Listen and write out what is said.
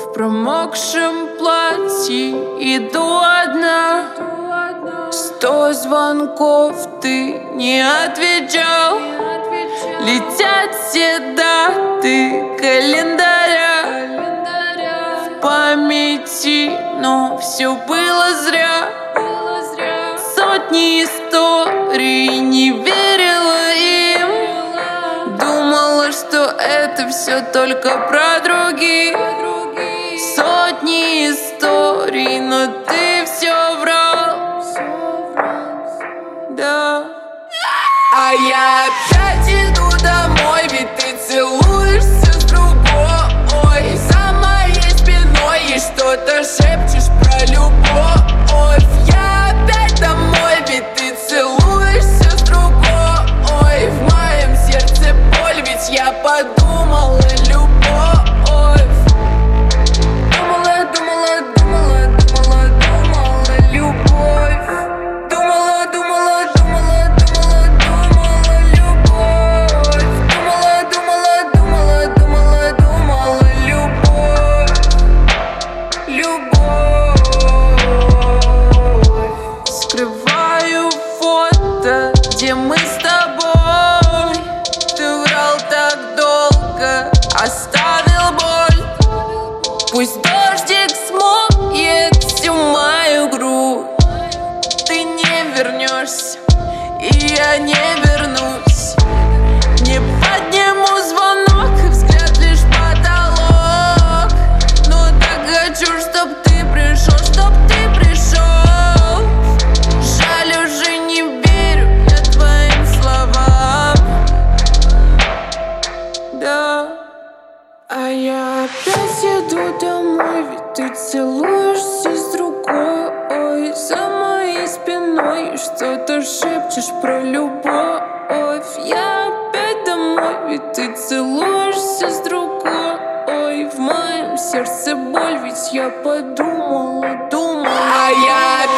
В промокшем платье иду одна. 100 звонков ты не отвечал. Летят все даты календаря в памяти, но все было зря. Сотни историй, не верила им. Думала, что это все только про других. Сотни историй, но ты все врал. Да. А я опять иду домой, ведь ты целуешься с другой. За моей спиной и что-то шепчешь про любовь. Я опять домой, ведь ты целуешься с другой. В моем сердце боль, ведь я подумала любовь. Скрываю фото, где мы с тобой. Ты врал так долго, оставил боль. Пусть дождик смоет всю мою грудь. Ты не вернешься, и я не вернусь. Не подниму звонок, и взгляд лишь потолок. Но так хочу, чтоб ты пришел, чтоб ты пришел. Жаль, уже не верю я твоим словам. Да. А я опять еду домой, ведь ты целуешься с другой. За моей спиной что-то шепчешь про любовь. Я опять домой, ведь ты целуешься с другой. В моем сердце боль, ведь я подумала. А я